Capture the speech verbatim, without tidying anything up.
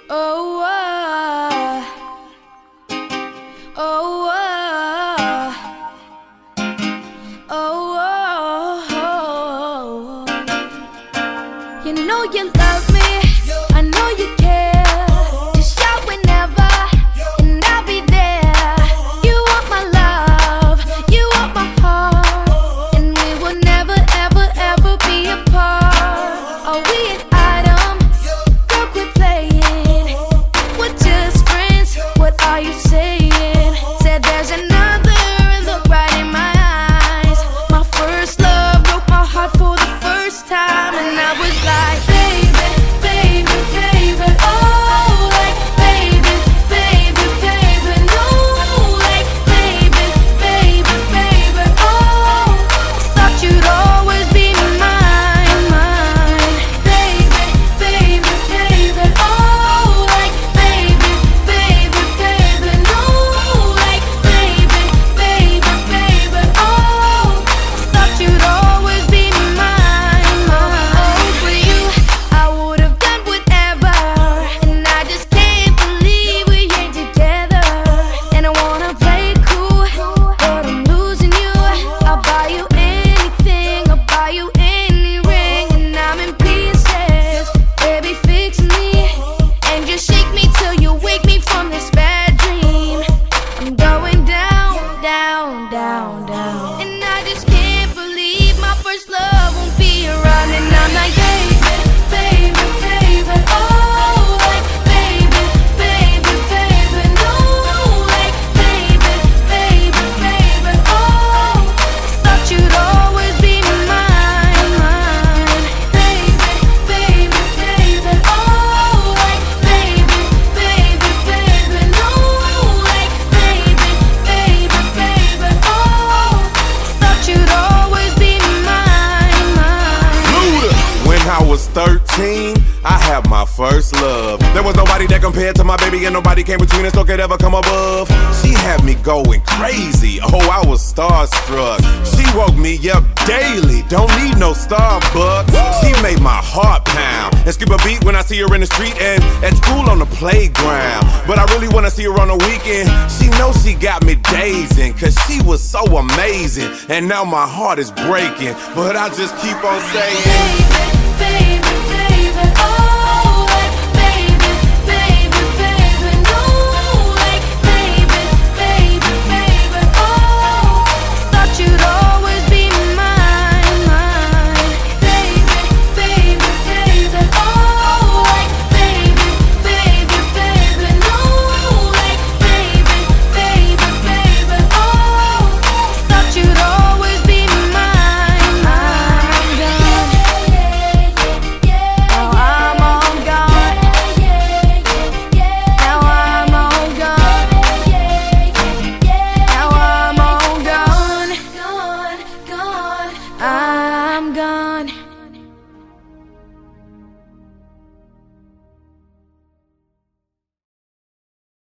Oh, oh, oh, oh, oh, oh. You know you love me, I know you care. Just shout whenever, and I'll be there. You want my love, you want my heart, and we will never, ever, ever be apart. Are we an item? Girl, quit playing. We're just friends, what are you saying? Said there's another and look right in my eyes. My first love broke my heart for the first time, and I was like, baby, baby, baby, oh, like, baby, baby, baby, no, like, baby, baby, baby, oh, thought you'd always be mine, mine, baby, baby, baby, oh, like, baby, baby, baby, no, like, baby, baby, baby, oh, thought you'd always be mine, mine. Oh, for you, I would have done whatever, and I just can't believe we ain't together. And I wanna play cool, but I'm losing you. I'll buy you anything, I'll buy you any ring, and I'm in pieces. Baby, fix me, and just shake me till you wake me from this bad dream. I'm going down, down, down, down, and I just can't believe my first love won't be around. And I'm like, baby, baby, baby, oh, like, baby, baby, baby, no, like, baby, baby, baby, oh, thought you'd always be mine, mine, baby, baby, baby, oh, like, baby, baby, baby, no, like, baby, baby, baby, oh, thought you'd always be mine, mine. Luda. When I was thirteen, I had my first love. There was nobody that compared to my baby, and nobody came between us or could ever come above. She had me going crazy, oh, I was starstruck. She woke me up daily, don't need no Starbucks. She made my heart pound and skip a beat when I see her in the street and at school on the playground. But I really wanna see her on the weekend. She knows she got me dazing, cause she was so amazing. And now my heart is breaking, but I just keep on saying, Baby, baby.